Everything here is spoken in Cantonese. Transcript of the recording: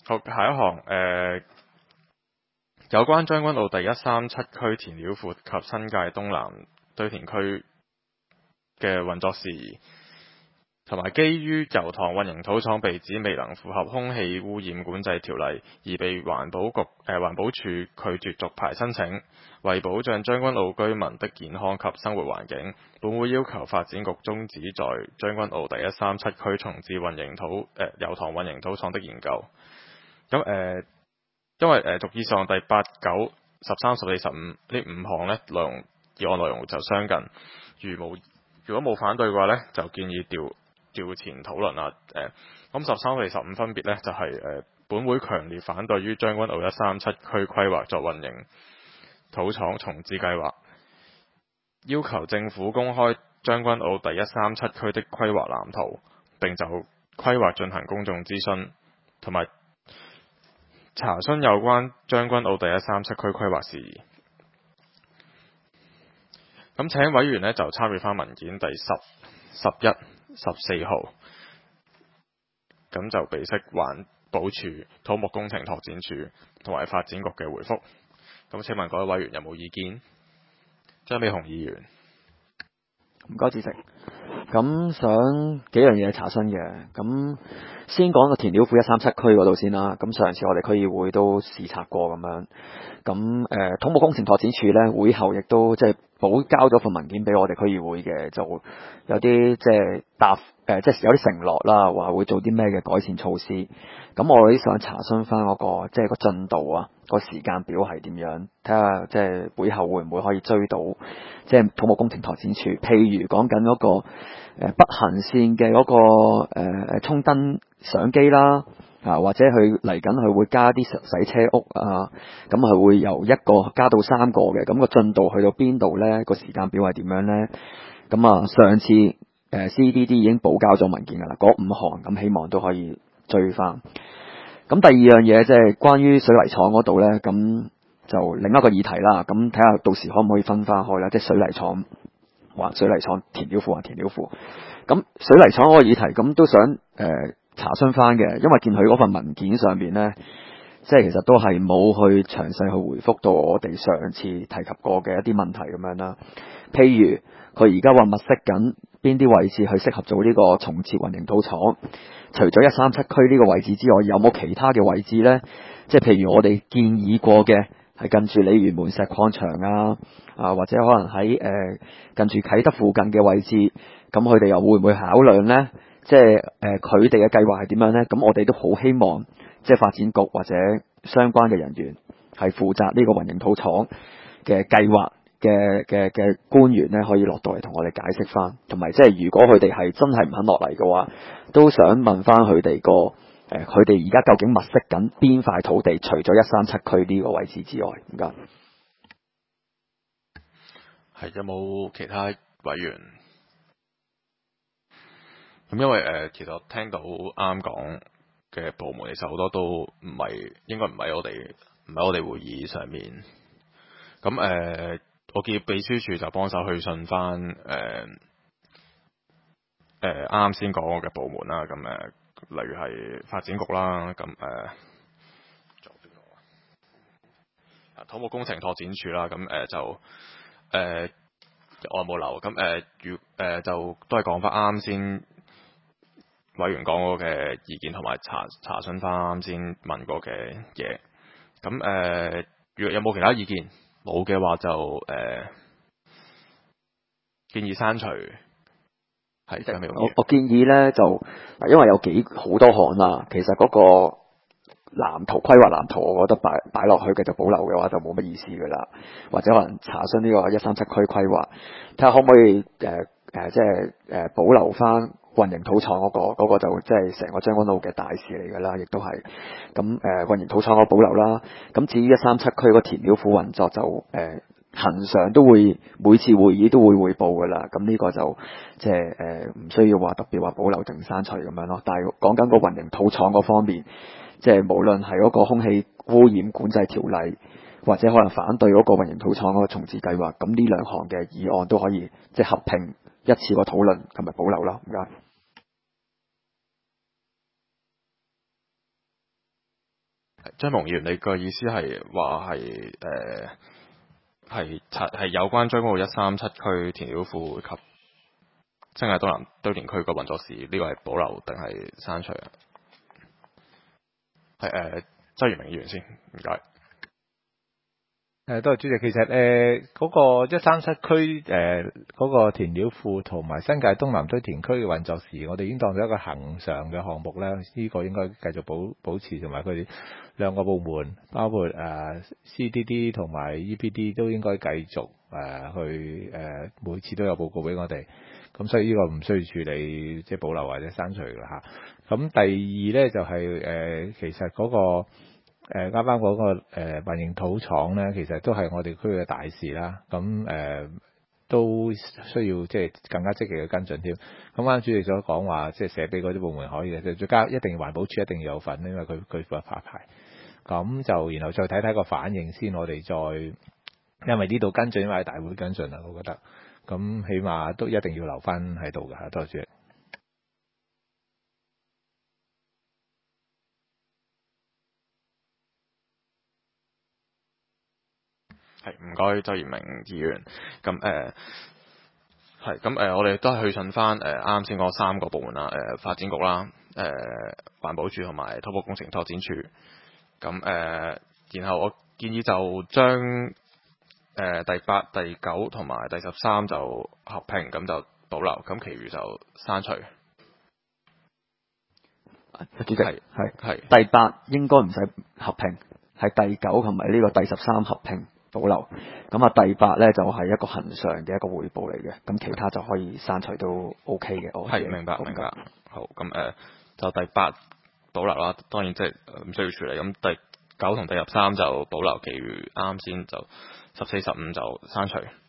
好，下一行有關將軍澳第137區填料庫及新界東南堆填區嘅運作事宜，同埋基於油塘混凝土廠被指未能符合空氣污染管制條例，而被環保署拒絕續牌申請，為保障將軍澳居民的健康及生活環境，本會要求發展局終止在將軍澳第137區重置油塘混凝土廠的研究。咁因為讀以上第8、9、13、14、15呢5項呢議案內容就相近，如果冇反對嘅話呢，就建議調前討論啦。咁13、14、15分別呢，就係本會強烈反對於將軍澳137區規劃作混凝土廠重置計劃，要求政府公開將軍澳第137區的規劃藍圖，並就規劃進行公眾諮詢，同埋查詢有關將軍澳第137區規劃事宜。咁請委員呢就參與翻文件第10、11、14號，咁就備悉環保署、土木工程拓展署同埋發展局嘅回覆。咁請問各位委員有冇意見？張美雄議員。 唔該，主席。咁想幾樣嘢查詢嘅，咁先講個填料庫137區嗰度先啦。咁上次我哋區議會都視察過咁樣，咁土木工程拓展署呢，會後亦都即係補交咗份文件俾我哋區議會嘅，就有啲即係即係有啲承諾啦，話會做啲咩嘅改善措施。咁我哋想查詢翻嗰個即係個進度啊，個時間表係點樣？睇下即係會後會唔會可以追到即係土木工程拓展署，譬如講緊嗰個北行線嘅嗰個衝燈相機啦，或者佢嚟緊佢會加啲洗車屋啊，咁佢會由1個加到3個嘅，咁個進度去到邊度呢？個時間表係點樣呢？咁啊，上次CDD 已經補交咗文件㗎啦，嗰5項咁希望都可以追翻。咁第二樣嘢即係關於水泥廠嗰度呢，咁就另一個議題啦。咁睇下到時可唔可以分翻開啦，即係水泥廠還水泥廠，填料庫還填料庫。咁水泥廠嗰個議題咁都想查詢翻嘅，因為見佢嗰份文件上面呢，即係其實都係冇去詳細去回覆到我哋上次提及過嘅一啲問題咁樣啦。譬如佢而家話物色緊邊啲位置去適合做呢個重設混凝土廠，除咗137區呢個位置之外，有冇其他嘅位置呢？即係譬如我哋建議過嘅係近住鯉魚門石礦場或者可能喺近住啟德附近嘅位置，咁佢哋又會唔會考量呢？即係佢哋嘅計劃係點樣呢？咁我哋都好希望即係發展局或者相關嘅人員係負責呢個混凝土廠嘅計劃嘅官員呢，可以落到嚟同我哋解釋翻，同埋即係如果佢哋係真係唔肯落嚟嘅話，都想問翻佢哋佢哋而家究竟物色緊邊塊土地，除咗137區呢個位置之外，唔該。 係有冇其他委員？咁因為其實我聽到啱講嘅部門，其實好多都應該唔喺我哋會議上面。咁我見秘書處就幫手去信翻啱先講嘅部門啦。咁例如係發展局啦，咁仲有邊個土木工程拓展署啦。咁就我冇留。咁就都係講翻啱先委員講過嘅意見，同埋查詢翻啱先問過嘅嘢。咁如果有冇其他意見？冇嘅話就建議刪除。係我建議呢，就因為有好多項啦，其實嗰個規劃藍圖，我覺得擺落去嘅就保留嘅話就冇乜意思噶啦，或者可能查詢呢個137區規劃，睇下可唔可以即係保留翻混凝土廠嗰個就即係成個將軍澳嘅大事嚟噶啦，亦都係咁混凝土廠我保留啦。咁至於137區個填料庫運作就恆常都會每次會議都會匯報噶啦，咁呢個就即係唔需要話特別話保留定刪除咁樣咯。但係講緊個混凝土廠嗰方面，即係無論係嗰個空氣污染管制條例，或者可能反對嗰個混凝土廠嗰個重置計劃，咁呢兩項嘅議案都可以即係合併一次過討論同埋保留啦。唔該。 張蒙議員，你個意思係話係有關將軍澳137區填料庫及新界東南堆填區個運作時，呢、這個係保留定係刪除啊？係周賢明議員先，唔該。 多謝主席。其實嗰個137區嗰個填料庫同埋新界東南堆填區嘅運作時，我哋已經當咗一個恒常嘅項目啦。呢個應該繼續保持，同埋佢哋兩個部門，包括CDD 同埋 EPD 都應該繼續去每次都有報告俾我哋。咁所以呢個唔需要處理即係保留或者刪除啦嚇。咁第二呢，就係其實嗰個。啱啱嗰個混凝土廠咧，其實都係我哋區嘅大事啦。咁都需要即係更加積極嘅跟進添。咁啱主席所講話，即係寫俾嗰啲部門可以嘅，再加一定環保署一定要有份，因為佢負責發牌。咁就然後再睇睇個反應先，我哋再因為呢度跟進，因為喺大會跟進啦，我覺得咁起碼都一定要留翻喺度㗎。多謝主席。 係唔該，周賢明議員。咁係咁我哋都係去信翻啱先嗰3個部門啦，發展局啦，環保署同埋土木工程拓展署。咁然後我建議就將第8、第9同埋第13就合併，咁就保留，咁其餘就刪除。 主席係第8應該唔使合併，係第9同埋呢個第13合併。保留咁啊，第8咧就係一個恒常嘅一個匯報嚟嘅，咁其他就可以刪除都 OK 嘅。 係明白。好，咁就第8保留啦，當然即係唔需要處理。咁第9同第13就保留，其餘啱先就14、15就刪除。